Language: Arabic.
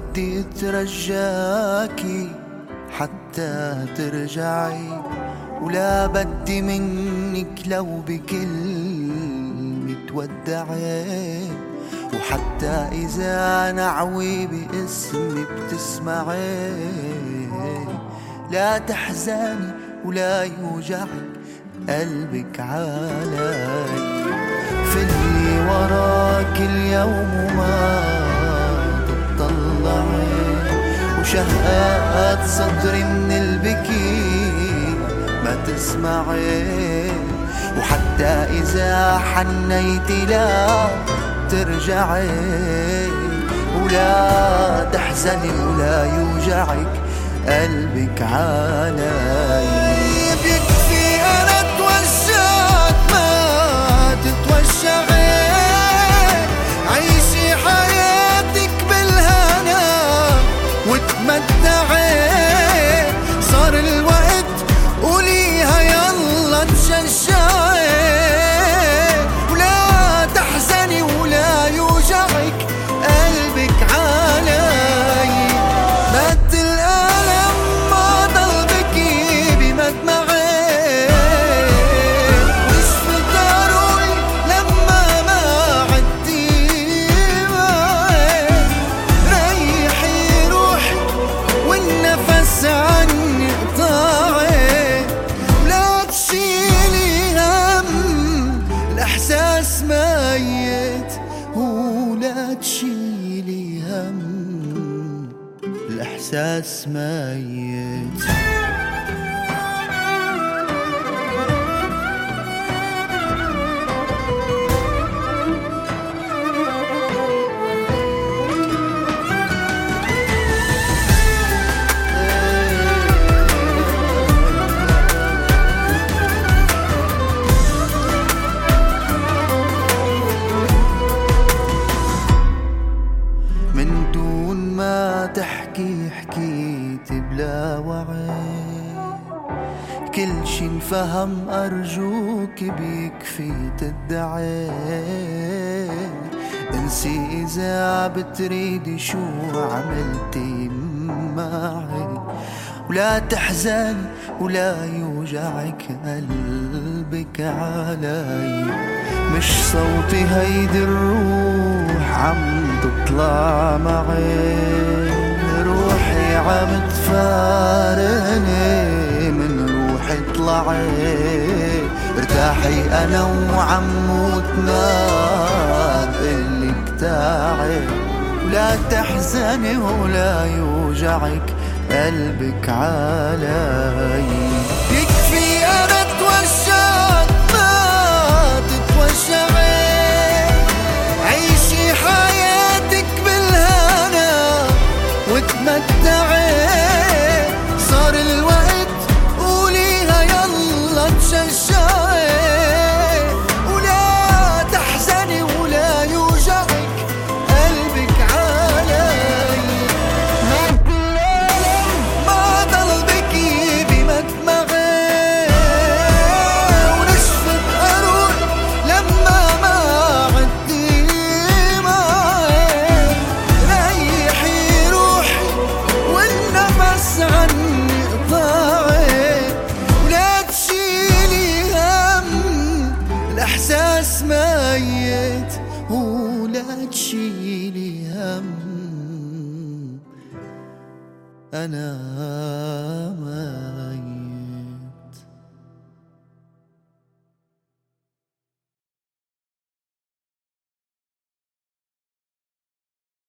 بدي اترجاكي حتى ترجعي، ولا بدي منك لو بكلمة تودعي، وحتى إذا نعوي باسمي بتسمعي، لا تحزني ولا يوجعك قلبك علي. فلي وراك اليوم وما تطلعي، وشهقات صدري من البكي ما تسمعي، وحتى إذا حنيتي لا ترجعي، ولا تحزني ولا يوجعك قلبك علي. بيكفي أنا توجعت ما تتوجعي، عيشي حياتك بالهنا وتمتعي، صار الوقت قوليها يلا تشجعي، ولا تحزني ولا يوجعك قلبك علي. مد الألم ما ضل بكي بمدمعي، نشفي ضروي لما ما عدتي معي، ريحي روحي والنفس عني قطاعي، ولا تشيلي هم الإحساس ميت، ولا تشيلي هم الإحساس ميت. من دون ما تحكي حكيت بلا وعي، كل شي انفهم أرجوك بيكفي تدعي، انسي إذا بتريدي شو عملتي معي، ولا تحزني ولا يوجعك قلبك علي. مش صوتي هيدي الروح عم تطلع معي، روحي عم تفارقني من روحي طلعي، ارتاحي انا وعم موتنا بقلك تعي، ولا تحزني ولا يوجعك قلبك علي. يكفي انا توجعت ما تتوجعي، عيشي حياتك بالهنا وتمتعي، صار الوقت قوليها يلا تشجعي، ولا تحزني ولا يوجعك قلبك علي. ما ضل بكي بمدمعي، ونشفت أروحي لما ما عدتي معي، ريحي روحي والنفس عني قطاعي، ولا تشيلي هم الإحساس ميت، ولا تشيلي هم أنا ما